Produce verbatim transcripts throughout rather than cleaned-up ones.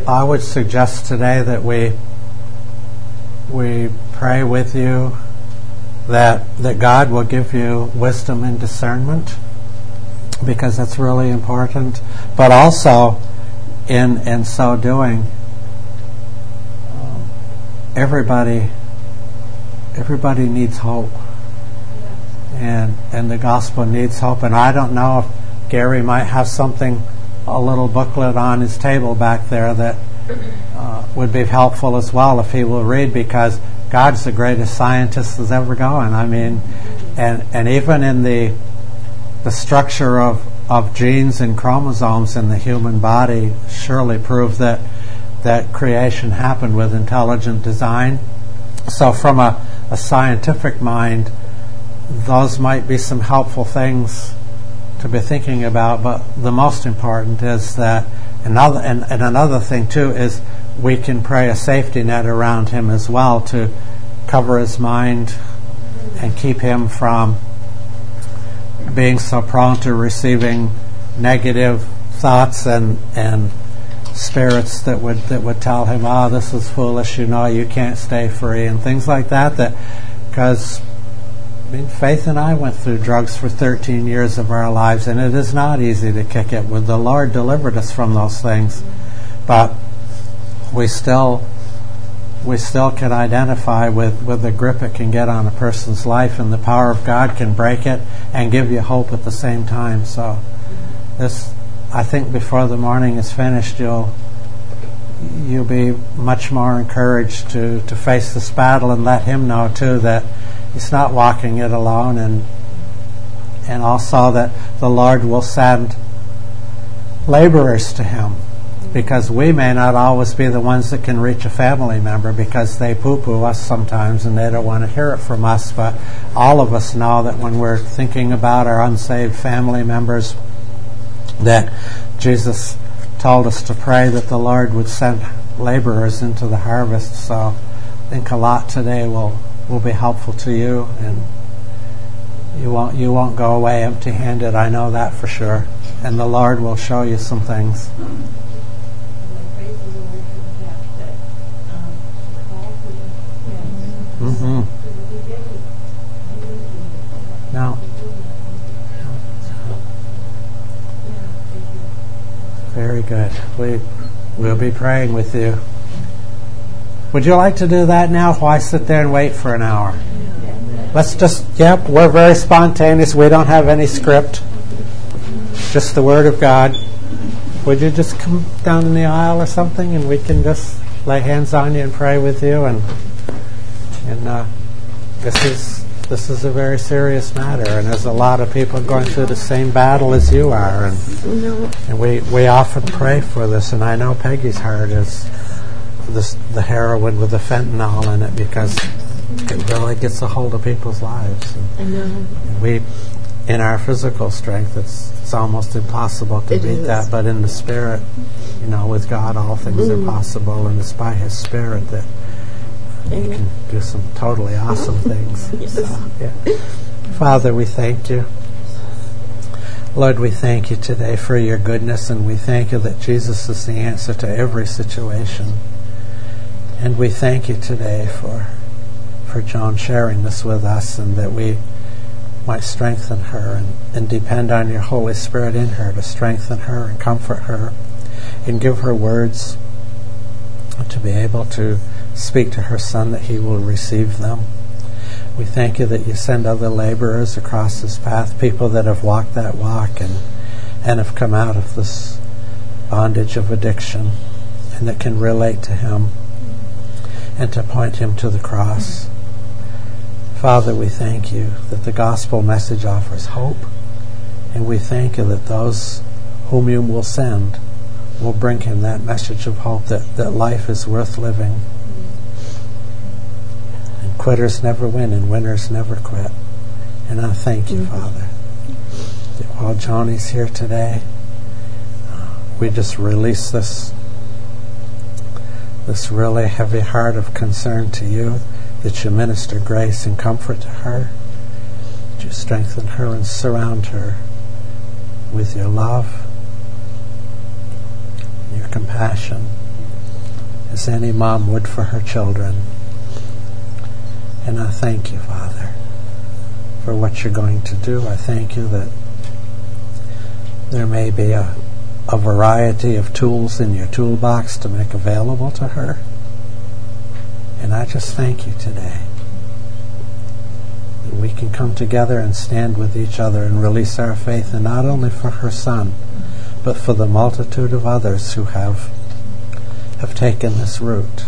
I would suggest today that we we pray with you that that God will give you wisdom and discernment, because that's really important. But also, in in so doing, um, everybody everybody needs hope, and and the gospel needs hope. And I don't know if Gary might have something, a little booklet on his table back there that uh, would be helpful as well if he will read, because God's the greatest scientist that's ever going. I mean, and and even in the the structure of, of genes and chromosomes in the human body surely prove that that creation happened with intelligent design. So from a, a scientific mind, those might be some helpful things to be thinking about. But the most important is that another and, and another thing too is we can pray a safety net around him as well to cover his mind and keep him from being so prone to receiving negative thoughts and and spirits that would that would tell him, oh, this is foolish, you know, you can't stay free, and things like that. That because I mean, Faith and I went through drugs for thirteen years of our lives, and it is not easy to kick it. With the Lord delivered us from those things, but we still we still can identify with, with the grip it can get on a person's life, and the power of God can break it and give you hope at the same time. So this, I think before the morning is finished, you'll you'll be much more encouraged to, to face this battle, and let him know too that he's not walking it alone, and and also that the Lord will send laborers to him, because we may not always be the ones that can reach a family member because they poo-poo us sometimes and they don't want to hear it from us. But all of us know that when we're thinking about our unsaved family members, that Jesus told us to pray that the Lord would send laborers into the harvest. So I think a lot today will will be helpful to you, and you won't you won't go away empty-handed. I know that for sure. And the Lord will show you some things. Mm-hmm. No. Very good. We we'll be praying with you. Would you like to do that now? Why sit there and wait for an hour? Let's just, yep, we're very spontaneous. We don't have any script. Just the Word of God. Would you just come down in the aisle or something, and we can just lay hands on you and pray with you? And and uh, this is this is a very serious matter, and there's a lot of people going through the same battle as you are, and and we we often pray for this. And I know Peggy's heart is this the heroin with the fentanyl in it, because it really gets a hold of people's lives. And I know. And we, in our physical strength, it's it's almost impossible to it beat is. that. But in the Spirit, you know, with God, all things mm. are possible, and it's by His Spirit that Amen. You can do some totally awesome things. Yes. So, yeah. Father, we thank you. Lord, we thank you today for your goodness, and we thank you that Jesus is the answer to every situation. And we thank you today for for Joan sharing this with us, and that we might strengthen her and, and depend on your Holy Spirit in her to strengthen her and comfort her and give her words to be able to speak to her son, that he will receive them. We thank you that you send other laborers across his path, people that have walked that walk and and have come out of this bondage of addiction, and that can relate to him and to point him to the cross. Father, we thank you that the gospel message offers hope, and we thank you that those whom you will send will bring him that message of hope, that, that life is worth living. And quitters never win, and winners never quit. And I thank you, mm-hmm. Father, that while Johnny's here today, uh, we just release this this really heavy heart of concern to you, that you minister grace and comfort to her, that you strengthen her and surround her with your love, your compassion, as any mom would for her children. And I thank you, Father, for what you're going to do. I thank you that there may be a, a variety of tools in your toolbox to make available to her. And I just thank you today that we can come together and stand with each other and release our faith, and not only for her son, but for the multitude of others who have have taken this route.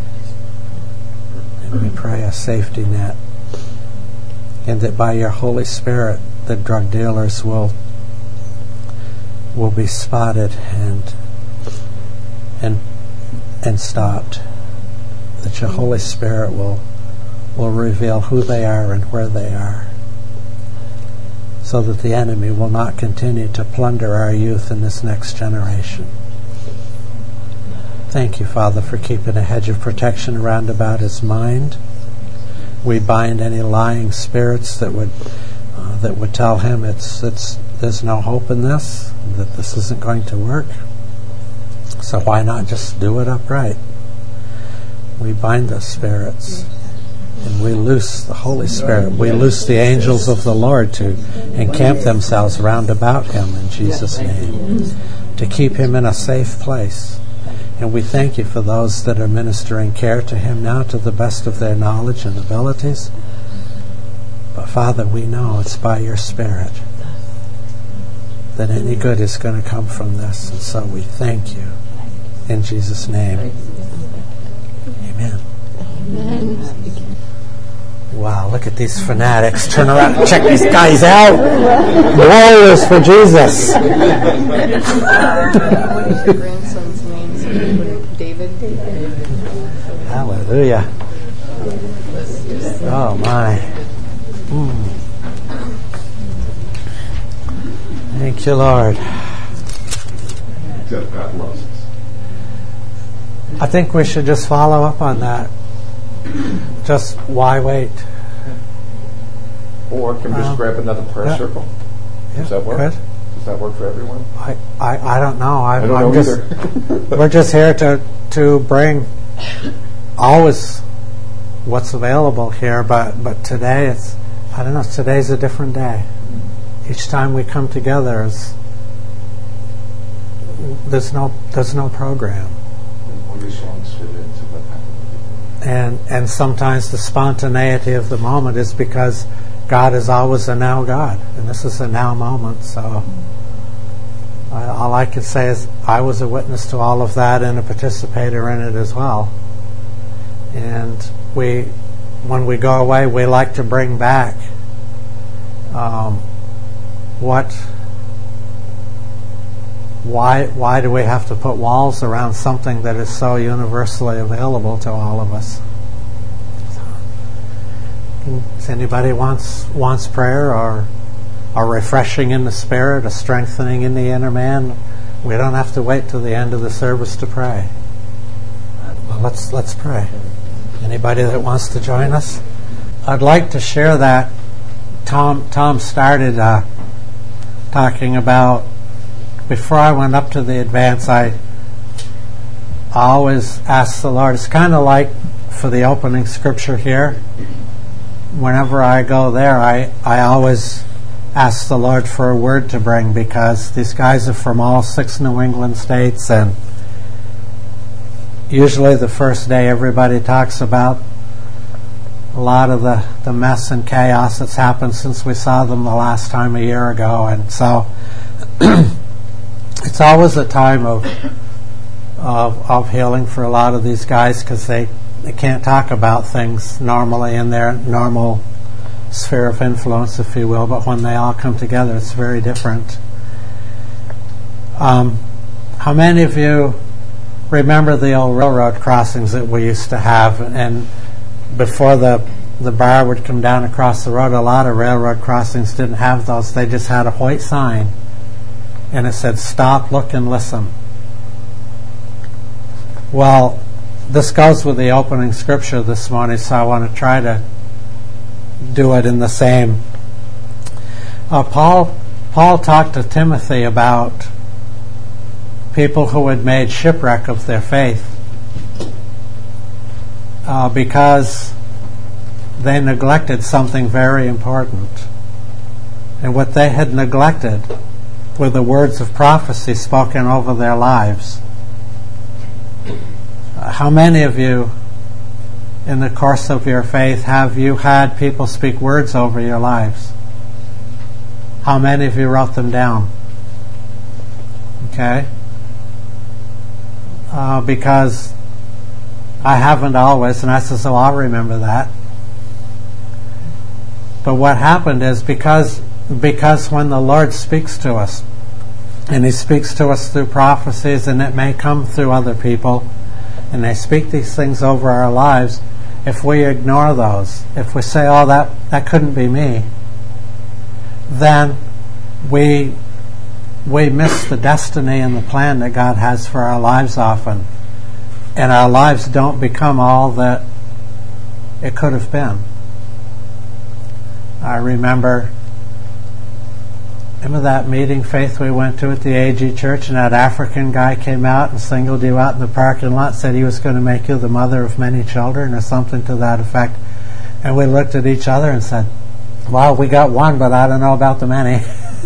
And we pray a safety net, and that by your Holy Spirit the drug dealers will will be spotted and and and stopped. That your Holy Spirit will will reveal who they are and where they are, so that the enemy will not continue to plunder our youth in this next generation. Thank you, Father, for keeping a hedge of protection around about his mind. We bind any lying spirits that would uh, that would tell him it's it's there's no hope in this, that this isn't going to work. So why not just do it upright? We bind those spirits, and we loose the Holy Spirit. We loose the angels of the Lord to encamp themselves round about him in Jesus' name, to keep him in a safe place. And we thank you for those that are ministering care to him now to the best of their knowledge and abilities. But Father, we know it's by your Spirit that any good is going to come from this. And so we thank you in Jesus' name. Amen. Amen. Wow, look at these fanatics. Turn around and check these guys out. Warriors for Jesus. What is your grandson's name? David? Hallelujah. Oh, my. Mm. Thank you, Lord. God loves us. I think we should just follow up on that. Just why wait? Or can we just um, grab another prayer yeah. circle? Does yeah, that work? Could. Does that work for everyone? I, I, I don't know. I, I don't I'm know just, either. We're just here to, to bring always what's available here, but, but today it's, I don't know, today's a different day. Each time we come together, is, there's no there's no program. And and sometimes the spontaneity of the moment is because God is always a now God, and this is a now moment. So I, all I can say is I was a witness to all of that and a participator in it as well. And we, when we go away, we like to bring back um, what. Why why do we have to put walls around something that is so universally available to all of us? Does anybody wants wants prayer or a refreshing in the spirit, a strengthening in the inner man? We don't have to wait till the end of the service to pray. Well, let's let's pray. Anybody that wants to join us? I'd like to share that. Tom Tom started uh, talking about. Before I went up to the advance, I, I always ask the Lord. It's kind of like for the opening scripture here. Whenever I go there, I, I always ask the Lord for a word to bring, because these guys are from all six New England states, and usually the first day everybody talks about a lot of the, the mess and chaos that's happened since we saw them the last time a year ago. And so it's always a time of, of of healing for a lot of these guys, because they, they can't talk about things normally in their normal sphere of influence, if you will, but when they all come together, it's very different. Um, how many of you remember the old railroad crossings that we used to have? And before the the bar would come down across the road, a lot of railroad crossings didn't have those. They just had a white sign, and it said, "Stop, look, and listen." Well, this goes with the opening scripture this morning, so I want to try to do it in the same. Uh, Paul, Paul talked to Timothy about people who had made shipwreck of their faith. uh, because they neglected something very important. And what they had neglected were the words of prophecy spoken over their lives. Uh, how many of you, in the course of your faith, have you had people speak words over your lives? How many of you wrote them down? Okay? Uh, because I haven't always, and I said, so I'll remember that. But what happened is because because when the Lord speaks to us, and He speaks to us through prophecies, and it may come through other people, and they speak these things over our lives, if we ignore those, if we say, oh, that, that couldn't be me, then we we miss the destiny and the plan that God has for our lives often. And our lives don't become all that it could have been. I remember Remember that meeting, Faith, we went to at the A G Church, and that African guy came out and singled you out in the parking lot, said he was going to make you the mother of many children or something to that effect. And we looked at each other and said, wow, we got one, but I don't know about the many.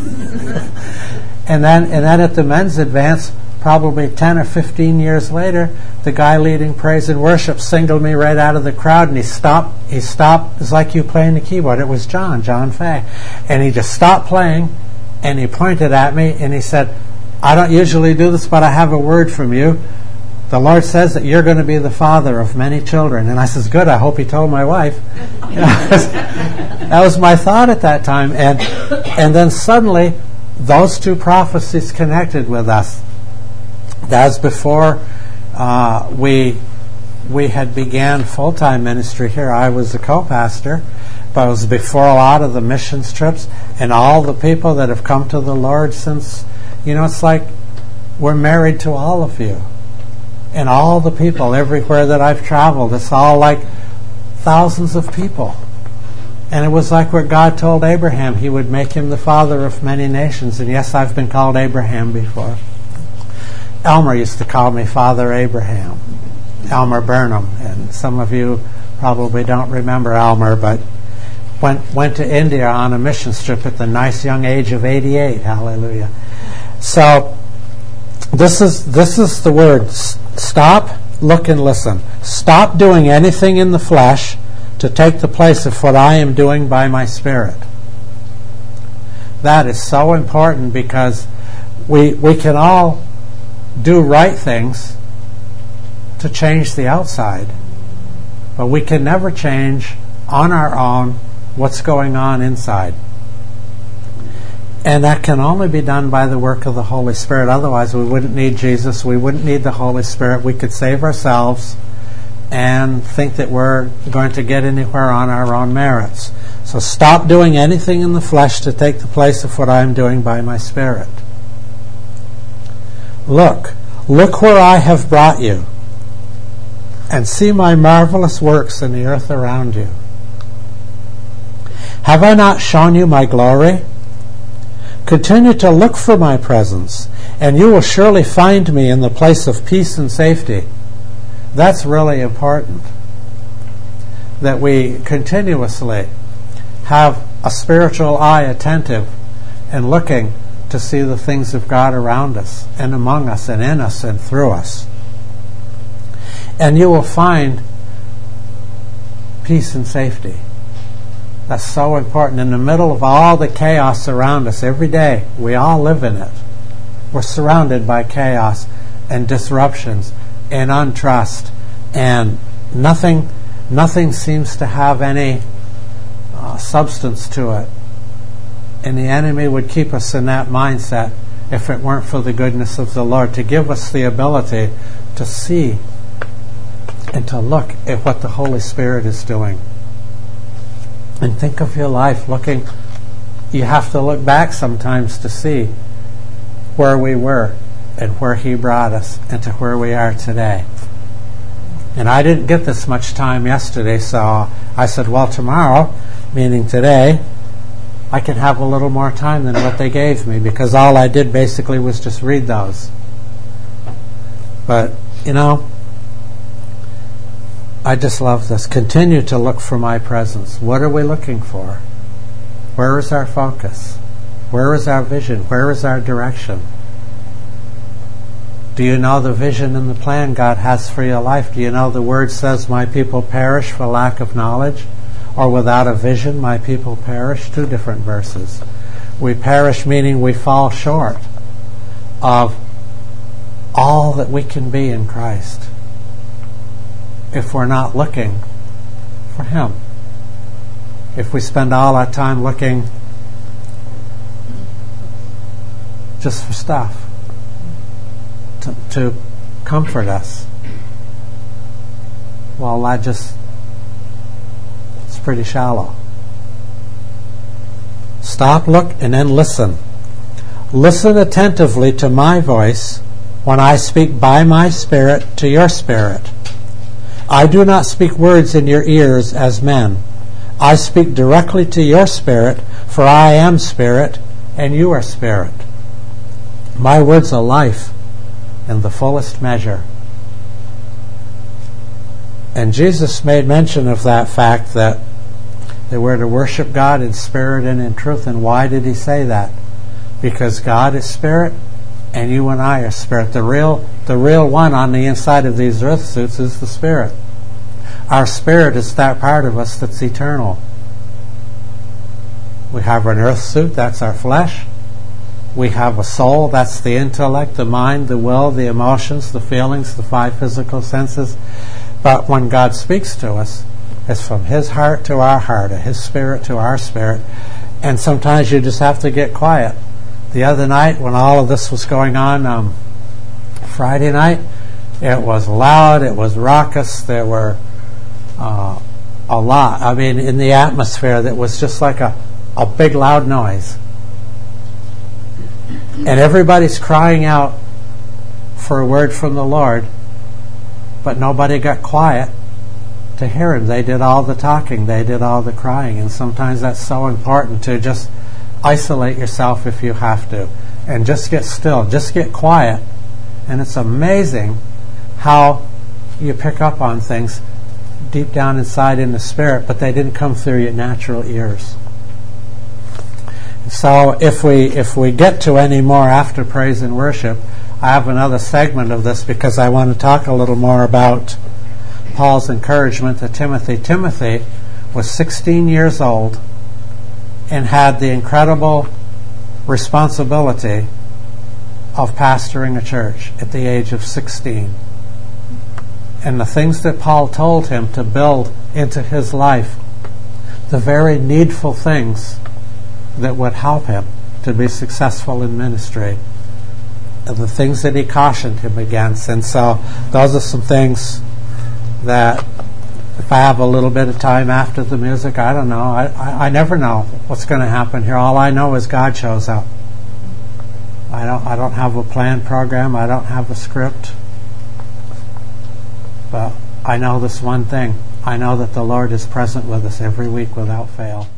and then and then at the men's advance, probably ten or fifteen years later, the guy leading praise and worship singled me right out of the crowd, and he stopped. He stopped. It's like you playing the keyboard. It was John, John Fay. And he just stopped playing, and he pointed at me, and he said, I don't usually do this, but I have a word from you. The Lord says that you're going to be the father of many children. And I says, good, I hope he told my wife. You know, that was my thought at that time. And and then suddenly, those two prophecies connected with us. That was before uh, we we had began full-time ministry here. I was the co-pastor, but it was before a lot of the missions trips and all the people that have come to the Lord since. You know, it's like we're married to all of you. And all the people everywhere that I've traveled, it's all like thousands of people. And it was like where God told Abraham He would make him the father of many nations. And yes, I've been called Abraham before. Elmer used to call me Father Abraham, Elmer Burnham. And some of you probably don't remember Elmer, but went, went to India on a mission trip at the nice young age of eighty-eight. Hallelujah. So, This is this is the word. Stop, look, and listen. Stop doing anything in the flesh to take the place of what I am doing by my Spirit. That is so important, because we we can all do right things to change the outside, but we can never change on our own what's going on inside. And that can only be done by the work of the Holy Spirit. Otherwise, we wouldn't need Jesus. We wouldn't need the Holy Spirit. We could save ourselves and think that we're going to get anywhere on our own merits. So stop doing anything in the flesh to take the place of what I am doing by my Spirit. Look, look where I have brought you, and see my marvelous works in the earth around you. Have I not shown you my glory? Continue to look for my presence, and you will surely find me in the place of peace and safety. That's really important, that we continuously have a spiritual eye attentive and looking to see the things of God around us and among us and in us and through us. And you will find peace and safety. That's so important. In the middle of all the chaos around us every day, we all live in it. We're surrounded by chaos and disruptions and untrust, and nothing nothing seems to have any uh, substance to it. And the enemy would keep us in that mindset if it weren't for the goodness of the Lord, to give us the ability to see and to look at what the Holy Spirit is doing. And think of your life looking. You have to look back sometimes to see where we were and where He brought us and to where we are today. And I didn't get this much time yesterday, so I said, well, tomorrow, meaning today, I can have a little more time than what they gave me, because all I did basically was just read those. But, you know, I just love this. Continue to look for my presence. What are we looking for? Where is our focus? Where is our vision? Where is our direction? Do you know the vision and the plan God has for your life? Do you know the word says, my people perish for lack of knowledge? Or without a vision, my people perish? Two different verses. We perish meaning we fall short of all that we can be in Christ if we're not looking for Him. If we spend all our time looking just for stuff to, to comfort us, well, that just, it's pretty shallow. Stop, look, and then listen. Listen attentively to my voice when I speak by my Spirit to your spirit. I do not speak words in your ears as men. I speak directly to your spirit, for I am spirit, and you are spirit. My words are life in the fullest measure. And Jesus made mention of that fact that they were to worship God in spirit and in truth. And why did He say that? Because God is spirit, and you and I are spirit. The real, the real one on the inside of these earth suits is the Spirit. Our spirit is that part of us that's eternal. We have an earth suit, that's our flesh. We have a soul, that's the intellect, the mind, the will, the emotions, the feelings, the five physical senses. But when God speaks to us, it's from His heart to our heart, or His spirit to our spirit. And sometimes you just have to get quiet. The other night, when all of this was going on, um, Friday night, it was loud, it was raucous, there were uh, a lot, I mean, in the atmosphere that was just like a, a big loud noise. And everybody's crying out for a word from the Lord, but nobody got quiet to hear Him. They did all the talking, they did all the crying, and sometimes that's so important to just isolate yourself if you have to, and just get still, just get quiet. And it's amazing how you pick up on things deep down inside in the spirit, but they didn't come through your natural ears. So if we if we get to any more after praise and worship, I have another segment of this because I want to talk a little more about Paul's encouragement to Timothy. Timothy was sixteen years old and had the incredible responsibility of pastoring a church at the age of sixteen. And the things that Paul told him to build into his life, the very needful things that would help him to be successful in ministry, and the things that he cautioned him against. And so those are some things that if I have a little bit of time after the music, I don't know. I, I, I never know what's going to happen here. All I know is God shows up. I don't I don't have a planned program. I don't have a script. But I know this one thing. I know that the Lord is present with us every week without fail.